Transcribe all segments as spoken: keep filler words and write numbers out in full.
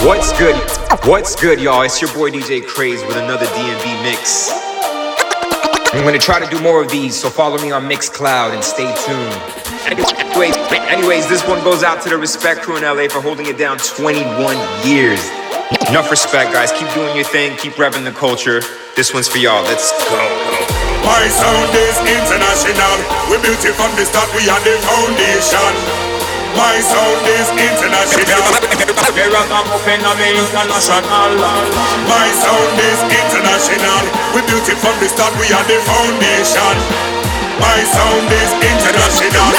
What's good? What's good, y'all? It's your boy D J Craze with another D M V mix. I'm gonna try to do more of these, so follow me on Mixcloud and stay tuned. Anyways, anyways, this one goes out to the Respect crew in L A for holding it down twenty-one years. Enough respect, guys. Keep doing your thing. Keep revving the culture. This one's for y'all. Let's go. My sound is international. We built it from the start. We are the foundation. My sound is international. My sound is international. We built it from the start. We are the foundation. My sound is international.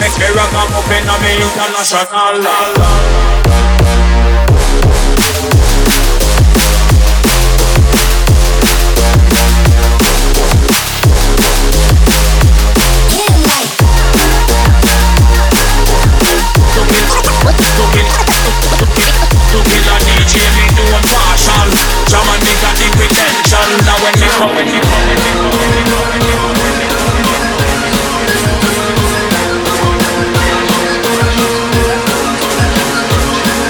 To kill a D J, me do a partial. Jam and nigga dig with tension. Now when me come, when me come, when me come, when me come, when me come, when me come.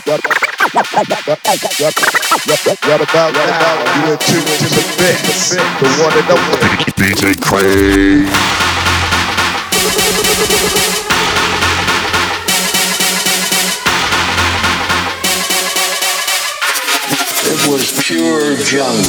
Right about now, you are tuned to the mix, the one and only D J Craze. It was pure jungle.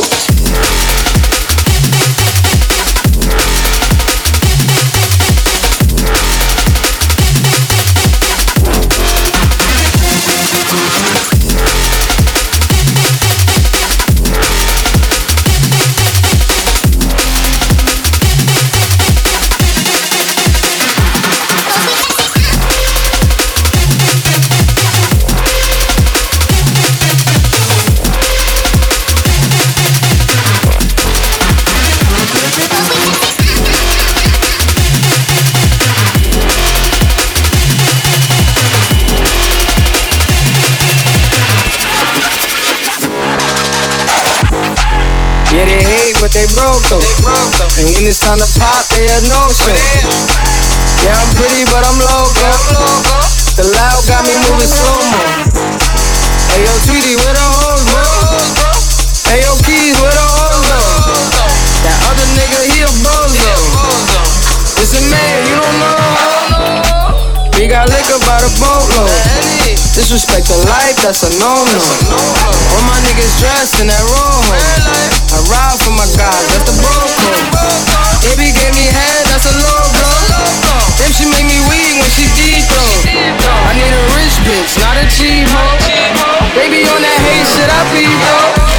Yeah, they hate, but they broke though. And when it's time to pop, they a no-show. Yeah, I'm pretty, but I'm loco. The loud got me moving slow-mo. Hey, yo, Tweety, where the hoes, bro? Hey, yo, Keys, where the hoes, though? That other nigga, he a bozo. It's a man, you don't know. We got liquor by the boatload. Disrespect the life, that's a no-no. All my niggas dressed in that rojo. I ride for my guys, that's the bro code. Baby gave me head, that's a low blow. Then she make me weak when she deep throw. I need a rich bitch, not a cheap hoe. Baby on that hate shit, I be though.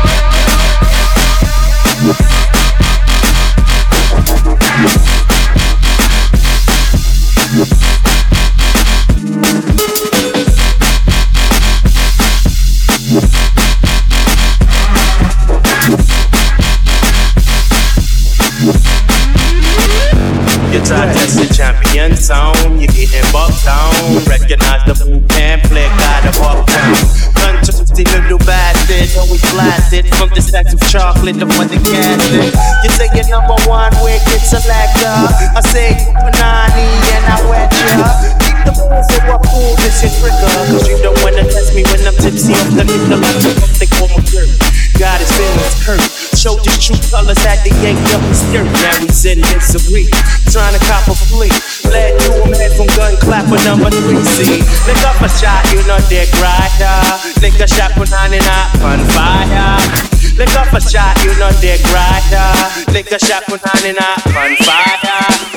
Tested champion sound, you getting bucked down. Recognize the boot camp, play got a buck down. Country little bastard, always blasted from the stacks of chocolate up on the casket. You say you're number one, wicked selector. I say Panani and I wet ya. Keep the balls so I fool this shit trigger. Cause you don't wanna test me when I'm tipsy off the nickel. I took up the call my girl. God his feelings hurt. Showed his true colors, had to yank up his skirt. Now he's in misery, trying to cop a plea. Led to him head from gun clapper number three C. Lick up a shot, you know dick rider. Lick a shot for nine and up on fire. Lick up a shot, you know dick rider. Lick a shot for nine and up on fire.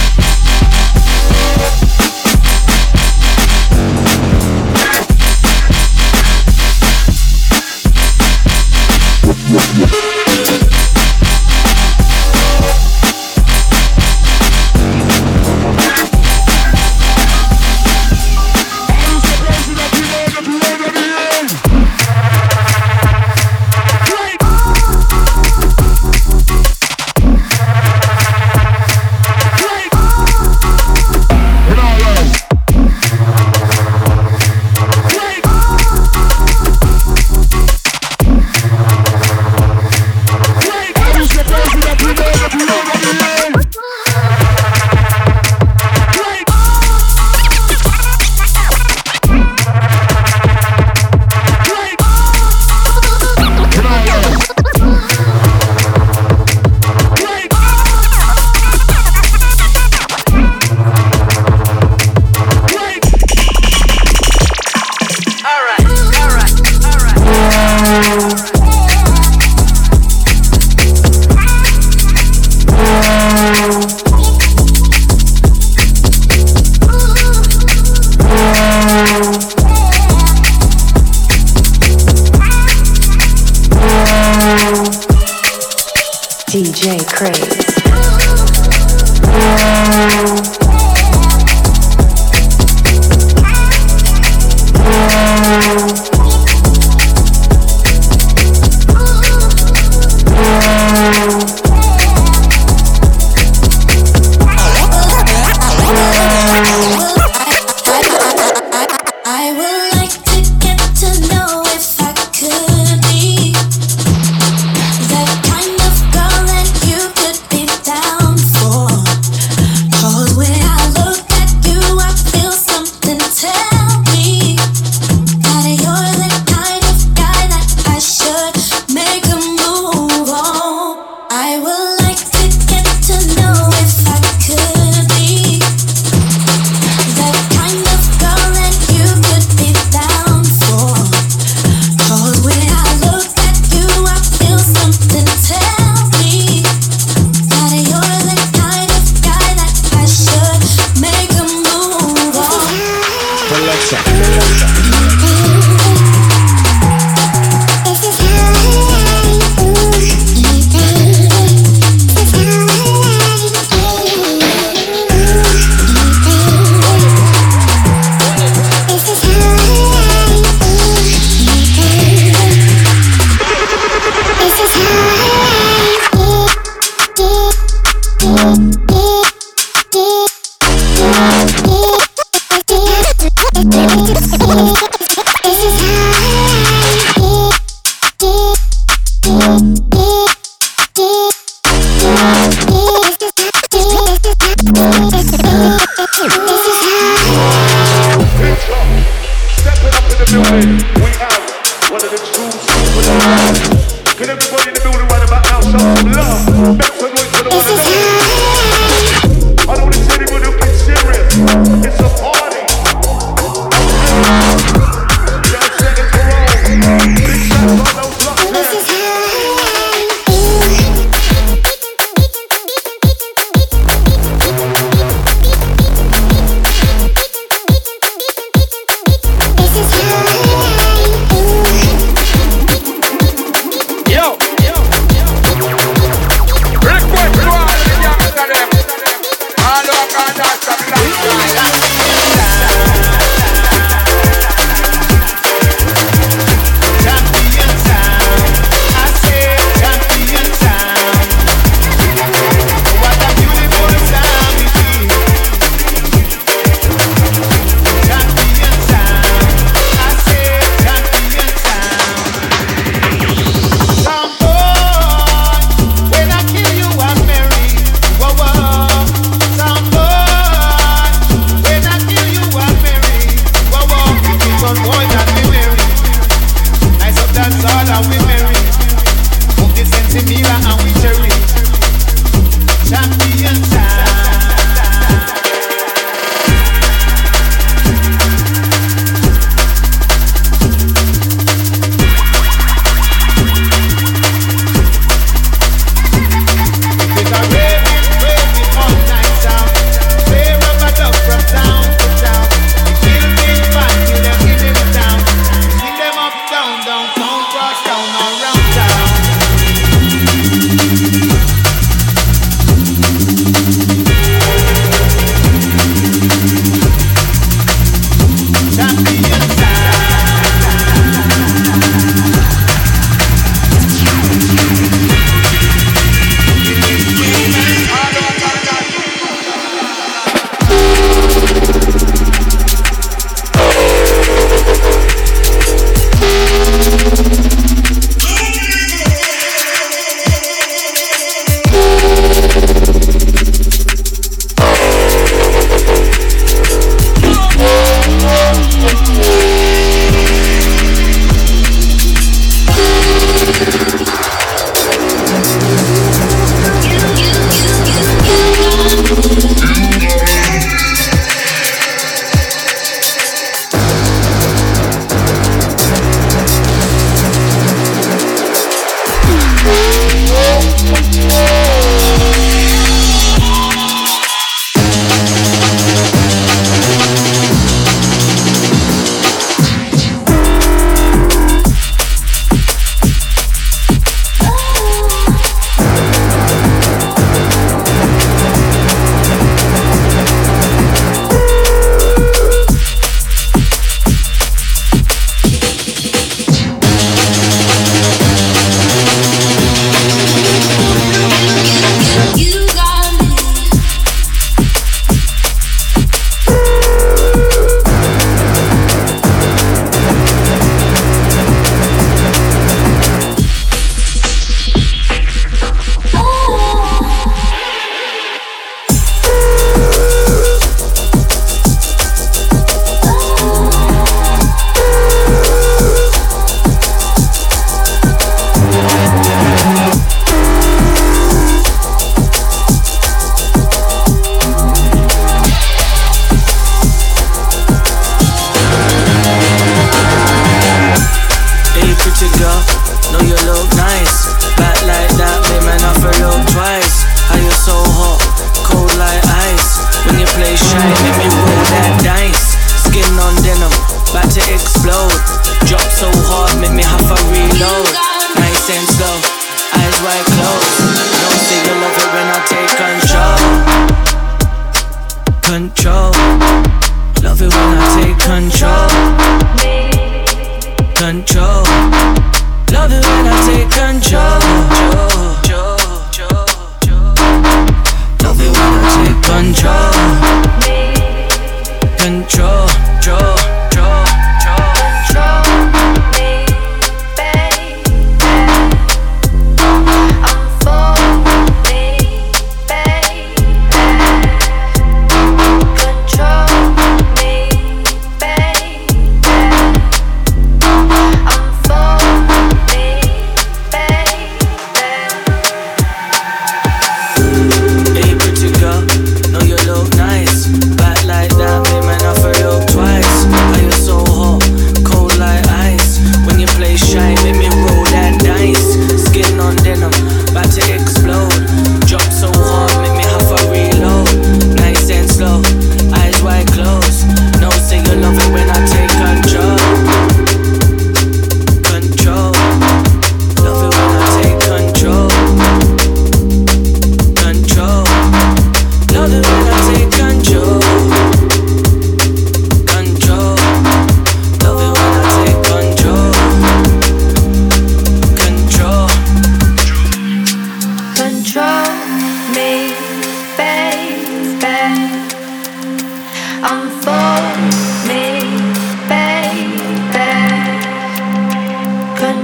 D J Craze. Be building, we have one of the true superstars. Can everybody in the building right about now show some love? Make some noise for the one and only. I don't want to see anybody who gets serious. It's a party. Just seconds for all. Big shots on those blocks there.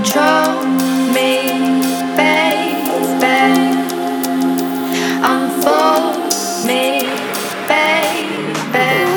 control me, baby. Unfold me, baby.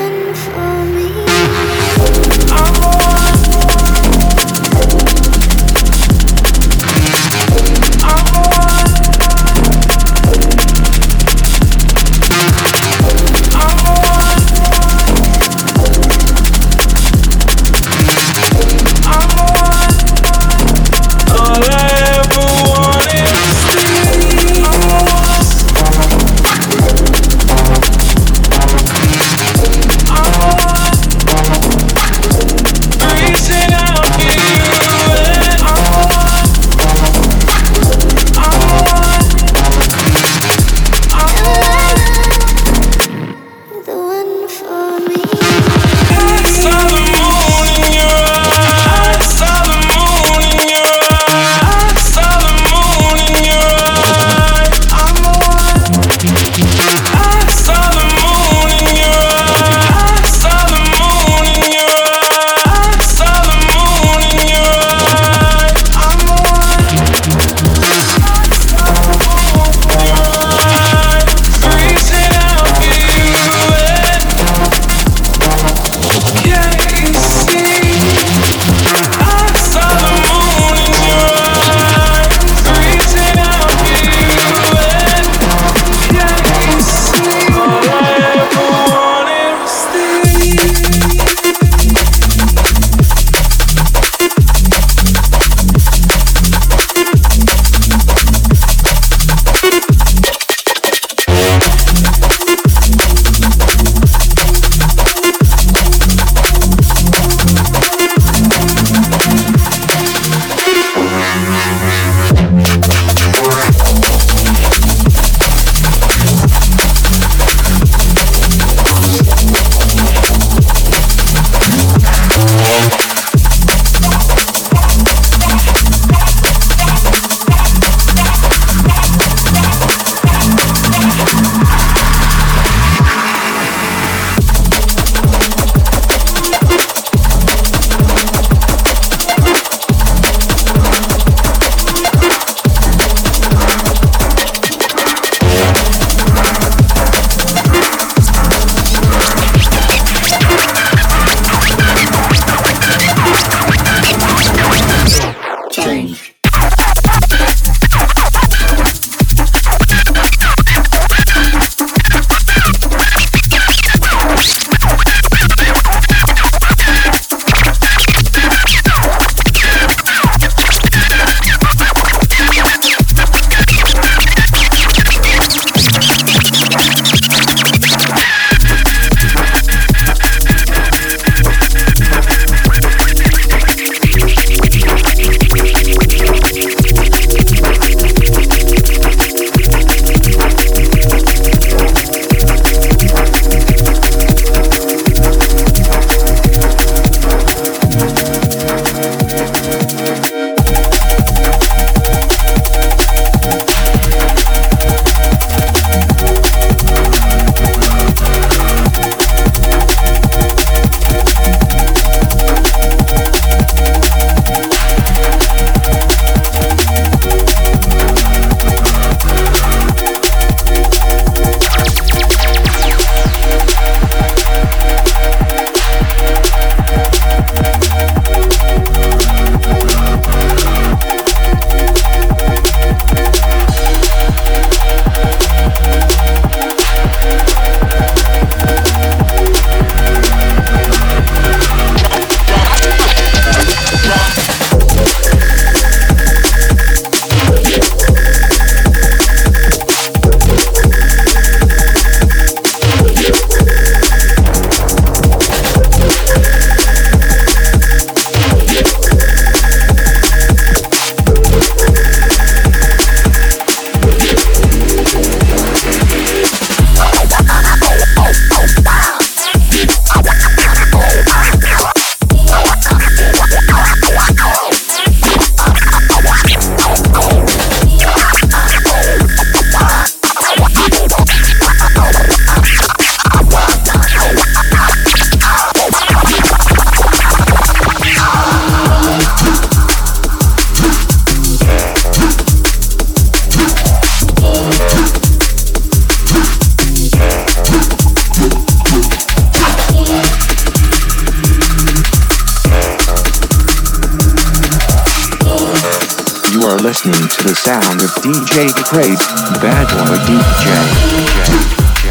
are listening to the sound of D J Craze, Bad Boy D J.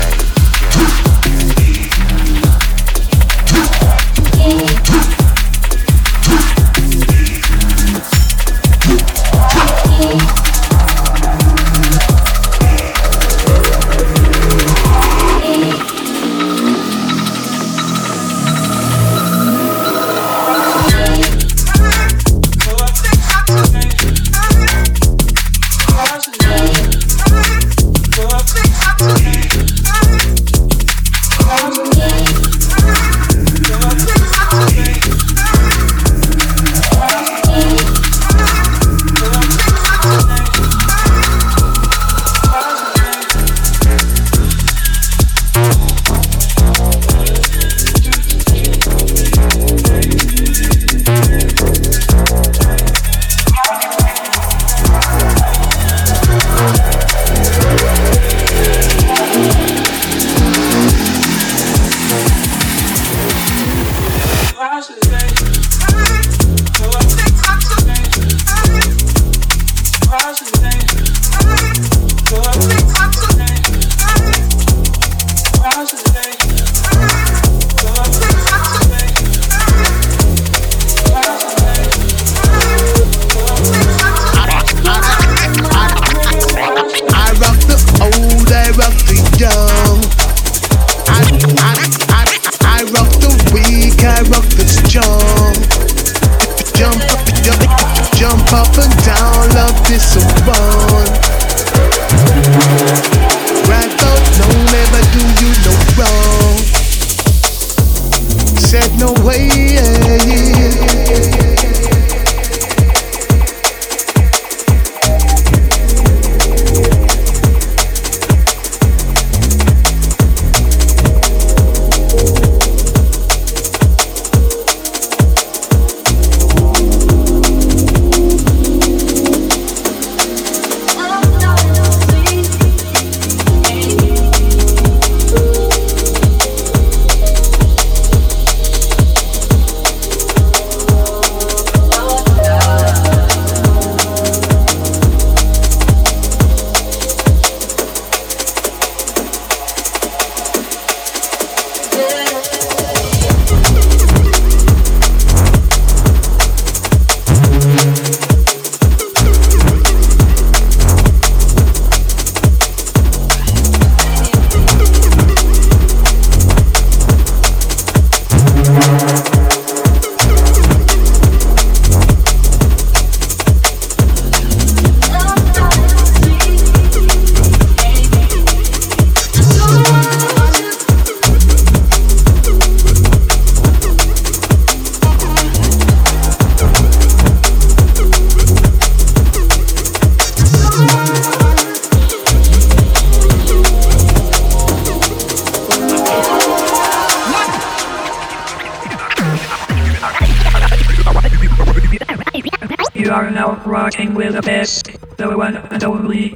You are now rocking with the best, the one and only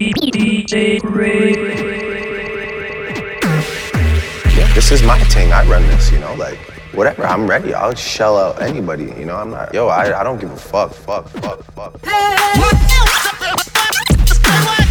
D J Craze. Yeah, this is my thing. I run this, you know, like whatever. I'm ready. I'll shell out anybody, you know. I'm not. Yo, I I don't give a fuck. Fuck. Fuck. Fuck. Hey.